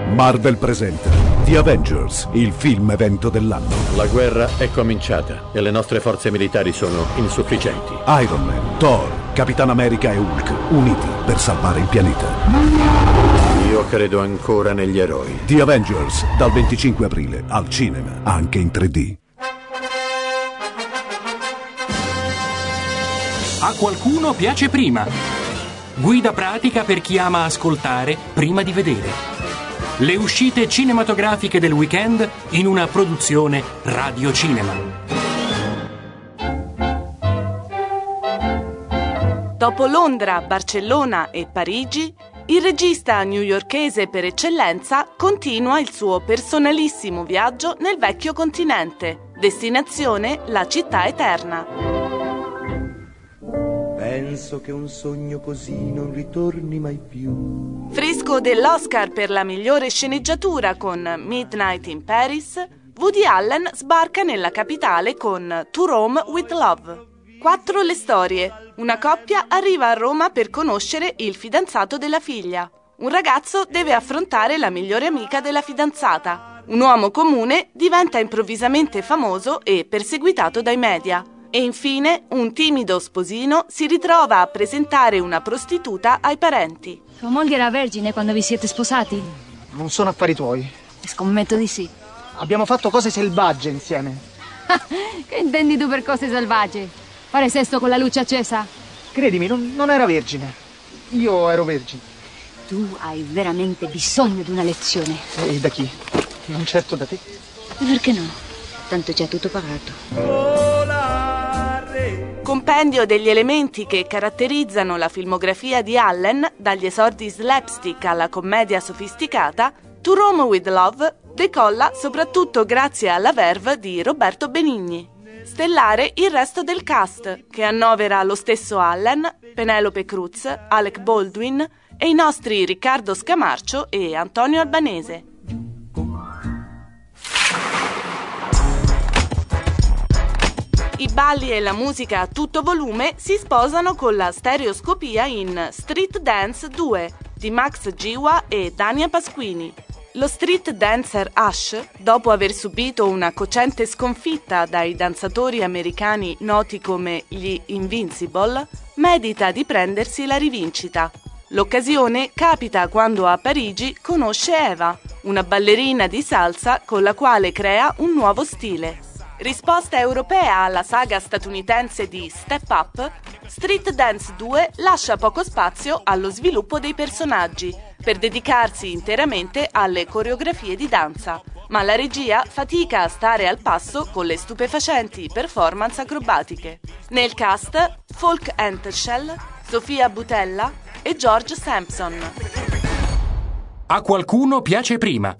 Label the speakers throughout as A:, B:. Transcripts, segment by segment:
A: Marvel presenta The Avengers, il film evento dell'anno.
B: La guerra è cominciata e le nostre forze militari sono insufficienti.
A: Iron Man, Thor, Capitan America e Hulk, uniti per salvare il pianeta.
B: Io credo ancora negli eroi.
A: The Avengers, dal 25 aprile al cinema, anche in 3D.
C: A qualcuno piace prima. Guida pratica per chi ama ascoltare prima di vedere. Le uscite cinematografiche del weekend in una produzione Radio Cinema.
D: Dopo Londra, Barcellona e Parigi, il regista newyorkese per eccellenza continua il suo personalissimo viaggio nel vecchio continente. Destinazione: la città eterna.
E: Penso che un sogno così non ritorni mai più.
D: Fresco dell'Oscar per la migliore sceneggiatura con Midnight in Paris, Woody Allen sbarca nella capitale con To Rome with Love. 4 le storie. Una coppia arriva a Roma per conoscere il fidanzato della figlia. Un ragazzo deve affrontare la migliore amica della fidanzata. Un uomo comune diventa improvvisamente famoso e perseguitato dai media. E infine, un timido sposino si ritrova a presentare una prostituta ai parenti.
F: Tua moglie era vergine quando vi siete sposati?
G: Non sono affari tuoi.
F: Scommetto di sì.
G: Abbiamo fatto cose selvagge insieme.
F: Che intendi tu per cose selvagge? Fare sesso con la luce accesa?
G: Credimi, non era vergine. Io ero vergine.
F: Tu hai veramente bisogno di una lezione.
G: E da chi? Non certo da te.
F: Perché no? Tanto già tutto pagato.
D: Compendio degli elementi che caratterizzano la filmografia di Allen, dagli esordi slapstick alla commedia sofisticata, To Rome with Love decolla soprattutto grazie alla verve di Roberto Benigni. Stellare il resto del cast, che annovera lo stesso Allen, Penelope Cruz, Alec Baldwin e i nostri Riccardo Scamarcio e Antonio Albanese. I balli e la musica a tutto volume si sposano con la stereoscopia in Street Dance 2 di Max Giwa e Dania Pasquini. Lo street dancer Ash, dopo aver subito una cocente sconfitta dai danzatori americani noti come gli Invincible, medita di prendersi la rivincita. L'occasione capita quando a Parigi conosce Eva, una ballerina di salsa con la quale crea un nuovo stile. Risposta europea alla saga statunitense di Step Up, Street Dance 2 lascia poco spazio allo sviluppo dei personaggi per dedicarsi interamente alle coreografie di danza, ma la regia fatica a stare al passo con le stupefacenti performance acrobatiche. Nel cast, Folk Entschel, Sofia Boutella e George Sampson.
C: A qualcuno piace prima.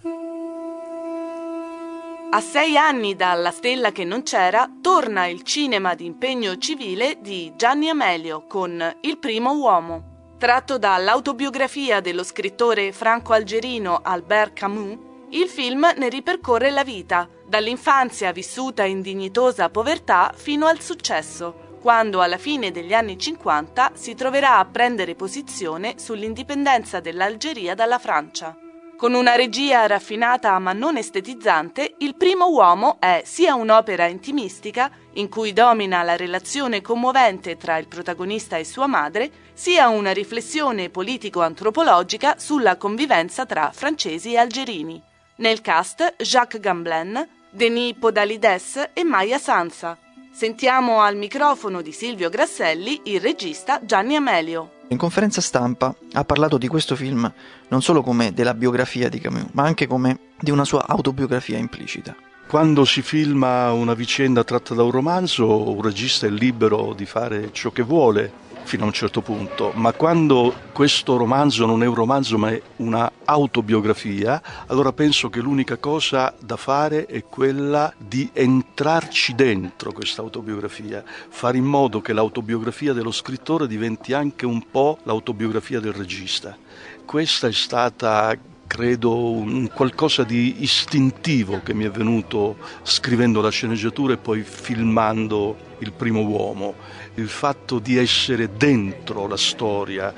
D: A 6 anni dalla stella che non c'era, torna il cinema d'impegno civile di Gianni Amelio con Il primo uomo. Tratto dall'autobiografia dello scrittore franco-algerino Albert Camus, il film ne ripercorre la vita, dall'infanzia vissuta in dignitosa povertà fino al successo, quando alla fine degli anni 50 si troverà a prendere posizione sull'indipendenza dell'Algeria dalla Francia. Con una regia raffinata ma non estetizzante, Il primo uomo è sia un'opera intimistica, in cui domina la relazione commovente tra il protagonista e sua madre, sia una riflessione politico-antropologica sulla convivenza tra francesi e algerini. Nel cast Jacques Gamblin, Denis Podalides e Maya Sansa. Sentiamo al microfono di Silvio Grasselli il regista Gianni Amelio.
H: In conferenza stampa ha parlato di questo film non solo come della biografia di Camus, ma anche come di una sua autobiografia implicita.
I: Quando si filma una vicenda tratta da un romanzo, un regista è libero di fare ciò che vuole fino a un certo punto, ma quando questo romanzo non è un romanzo ma è una autobiografia, allora penso che l'unica cosa da fare è quella di entrarci dentro questa autobiografia, fare in modo che l'autobiografia dello scrittore diventi anche un po' l'autobiografia del regista. Questa è stata, credo, un qualcosa di istintivo che mi è venuto scrivendo la sceneggiatura e poi filmando Il primo uomo. Il fatto di essere dentro la storia,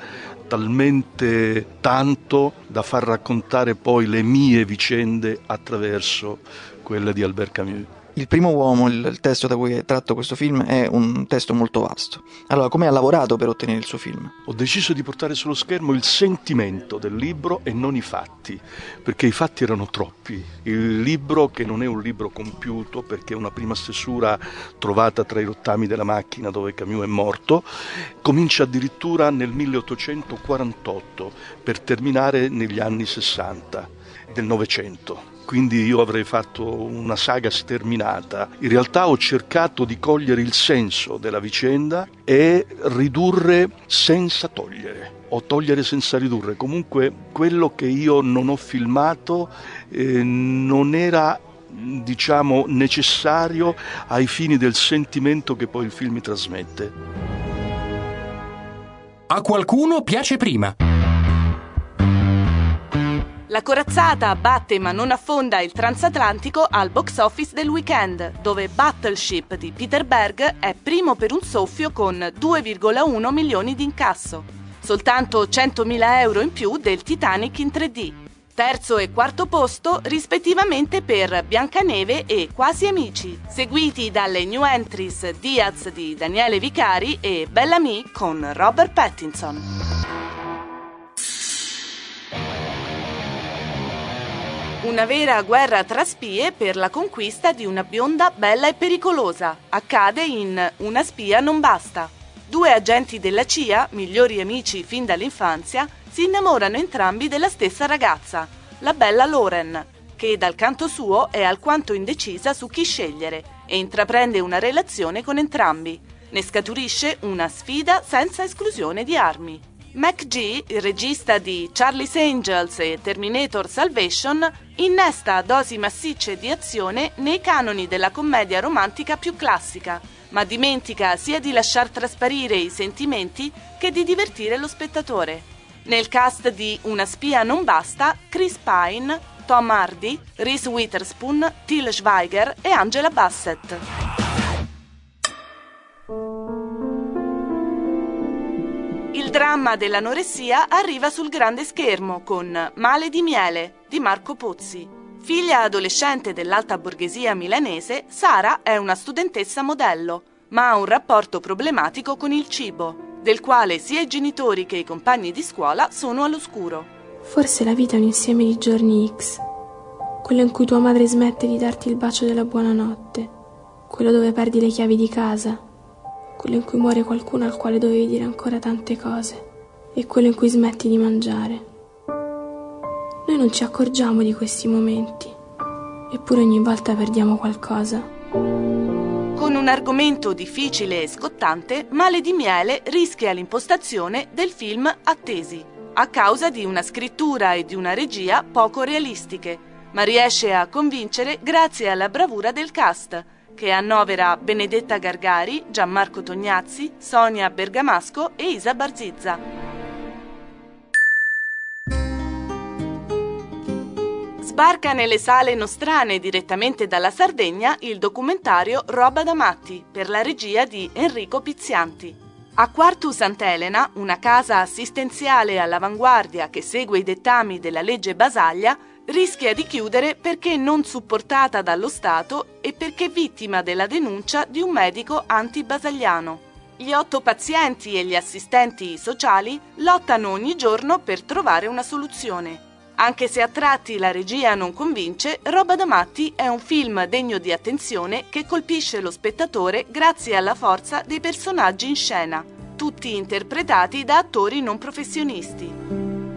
I: talmente tanto da far raccontare poi le mie vicende attraverso quelle di Albert Camus.
H: Il primo uomo, il testo da cui è tratto questo film, è un testo molto vasto. Allora, come ha lavorato per ottenere il suo film?
I: Ho deciso di portare sullo schermo il sentimento del libro e non i fatti, perché i fatti erano troppi. Il libro, che non è un libro compiuto, perché è una prima stesura trovata tra i rottami della macchina dove Camus è morto, comincia addirittura nel 1848 per terminare negli anni 60 del Novecento. Quindi io avrei fatto una saga sterminata. In realtà ho cercato di cogliere il senso della vicenda e ridurre senza togliere, o togliere senza ridurre. Comunque quello che io non ho filmato non era, diciamo, necessario ai fini del sentimento che poi il film mi trasmette.
C: A qualcuno piace prima.
D: La corazzata batte ma non affonda il transatlantico al box office del weekend, dove Battleship di Peter Berg è primo per un soffio con 2,1 milioni di incasso, soltanto 100.000 euro in più del Titanic in 3D. Terzo e quarto posto rispettivamente per Biancaneve e Quasi Amici, seguiti dalle new entries Diaz di Daniele Vicari e Bellamy con Robert Pattinson. Una vera guerra tra spie per la conquista di una bionda bella e pericolosa. Accade in Una spia non basta. Due agenti della CIA, migliori amici fin dall'infanzia, si innamorano entrambi della stessa ragazza, la bella Lauren, che dal canto suo è alquanto indecisa su chi scegliere e intraprende una relazione con entrambi. Ne scaturisce una sfida senza esclusione di armi. McG, il regista di Charlie's Angels e Terminator Salvation, innesta dosi massicce di azione nei canoni della commedia romantica più classica, ma dimentica sia di lasciar trasparire i sentimenti che di divertire lo spettatore. Nel cast di Una spia non basta, Chris Pine, Tom Hardy, Reese Witherspoon, Til Schweiger e Angela Bassett. Il dramma dell'anoressia arriva sul grande schermo con Male di miele di Marco Pozzi. Figlia adolescente dell'alta borghesia milanese, Sara è una studentessa modello, ma ha un rapporto problematico con il cibo, del quale sia i genitori che i compagni di scuola sono all'oscuro.
J: Forse la vita è un insieme di giorni X, quello in cui tua madre smette di darti il bacio della buonanotte, quello dove perdi le chiavi di casa, quello in cui muore qualcuno al quale dovevi dire ancora tante cose, e quello in cui smetti di mangiare. Noi non ci accorgiamo di questi momenti, eppure ogni volta perdiamo qualcosa.
D: Con un argomento difficile e scottante, Male di miele rischia l'impostazione del film Attesi, a causa di una scrittura e di una regia poco realistiche, ma riesce a convincere grazie alla bravura del cast, che annovera Benedetta Gargari, Gianmarco Tognazzi, Sonia Bergamasco e Isa Barzizza. Sbarca nelle sale nostrane direttamente dalla Sardegna il documentario Roba da matti, per la regia di Enrico Pizzianti. A Quartu Sant'Elena, una casa assistenziale all'avanguardia che segue i dettami della legge Basaglia, rischia di chiudere perché non supportata dallo Stato e perché vittima della denuncia di un medico anti-basagliano. Gli 8 pazienti e gli assistenti sociali lottano ogni giorno per trovare una soluzione. Anche se a tratti la regia non convince, Roba da matti è un film degno di attenzione che colpisce lo spettatore grazie alla forza dei personaggi in scena, tutti interpretati da attori non professionisti.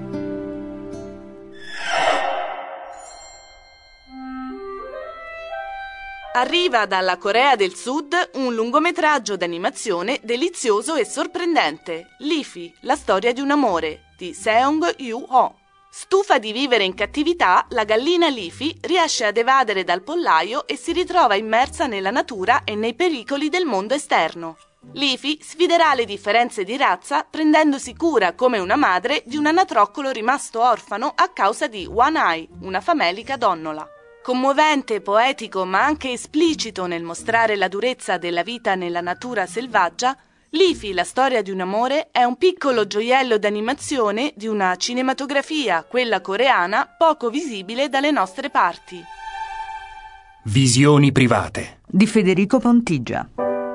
D: Arriva dalla Corea del Sud un lungometraggio d'animazione delizioso e sorprendente, Leafy, la storia di un amore, di Seong Yu-ho. Stufa di vivere in cattività, la gallina Leafy riesce ad evadere dal pollaio e si ritrova immersa nella natura e nei pericoli del mondo esterno. Leafy sfiderà le differenze di razza prendendosi cura come una madre di un anatroccolo rimasto orfano a causa di One Eye, una famelica donnola. Commovente, poetico ma anche esplicito nel mostrare la durezza della vita nella natura selvaggia, Leafy, la storia di un amore, è un piccolo gioiello d'animazione di una cinematografia, quella coreana, poco visibile dalle nostre parti.
C: Visioni private
K: di Federico Pontigia.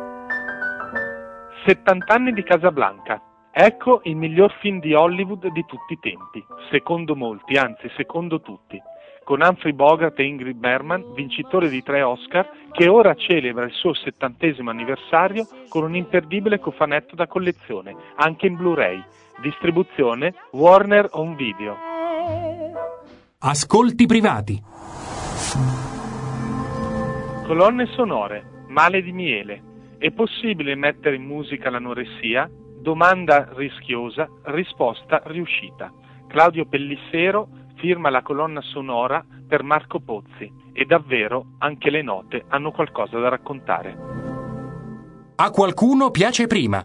L: 70 anni di Casablanca. Ecco il miglior film di Hollywood di tutti i tempi, secondo molti, anzi secondo tutti, con Humphrey Bogart e Ingrid Bergman, vincitore di 3 Oscar, che ora celebra il suo 70° anniversario con un imperdibile cofanetto da collezione, anche in Blu-ray. Distribuzione Warner Home Video.
C: Ascolti privati.
L: Colonne sonore. Male di miele. È possibile mettere in musica l'anoressia? Domanda rischiosa, risposta riuscita. Claudio Pellissero firma la colonna sonora per Marco Pozzi e davvero anche le note hanno qualcosa da raccontare.
C: A qualcuno piace prima.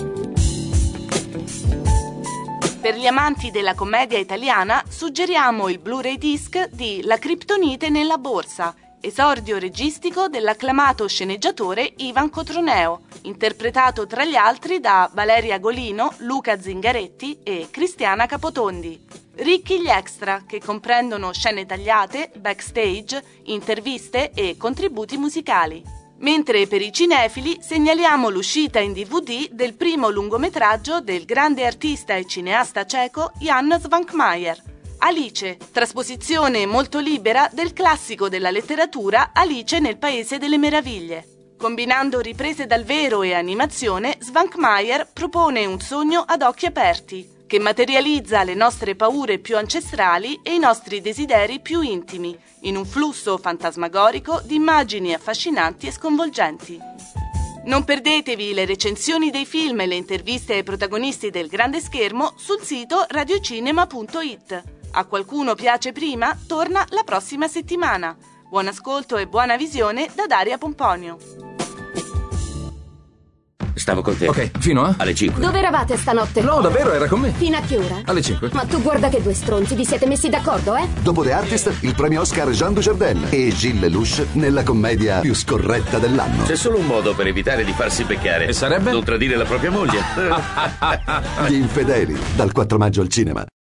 D: Per gli amanti della commedia italiana suggeriamo il Blu-ray disc di La Criptonite nella borsa, esordio registico dell'acclamato sceneggiatore Ivan Cotroneo, interpretato tra gli altri da Valeria Golino, Luca Zingaretti e Cristiana Capotondi. Ricchi gli extra, che comprendono scene tagliate, backstage, interviste e contributi musicali. Mentre per i cinefili segnaliamo l'uscita in DVD del primo lungometraggio del grande artista e cineasta ceco Jan Svankmajer, Alice, trasposizione molto libera del classico della letteratura Alice nel Paese delle Meraviglie. Combinando riprese dal vero e animazione, Svankmajer propone un sogno ad occhi aperti, che materializza le nostre paure più ancestrali e i nostri desideri più intimi, in un flusso fantasmagorico di immagini affascinanti e sconvolgenti. Non perdetevi le recensioni dei film e le interviste ai protagonisti del grande schermo sul sito radiocinema.it. A qualcuno piace prima torna la prossima settimana. Buon ascolto e buona visione da Daria Pomponio.
M: Stavo con te.
N: Ok, fino a?
M: Alle 5.
O: Dove eravate stanotte?
N: No, davvero, era con me.
O: Fino a che ora?
N: Alle 5.
O: Ma tu guarda che 2 stronzi, vi siete messi d'accordo, eh?
P: Dopo The Artist, il premio Oscar Jean Dujardin e Gilles Lelouch nella commedia più scorretta dell'anno.
M: C'è solo un modo per evitare di farsi beccare.
N: E sarebbe?
M: Non tradire la propria moglie.
P: Gli Infedeli, dal 4 maggio al cinema.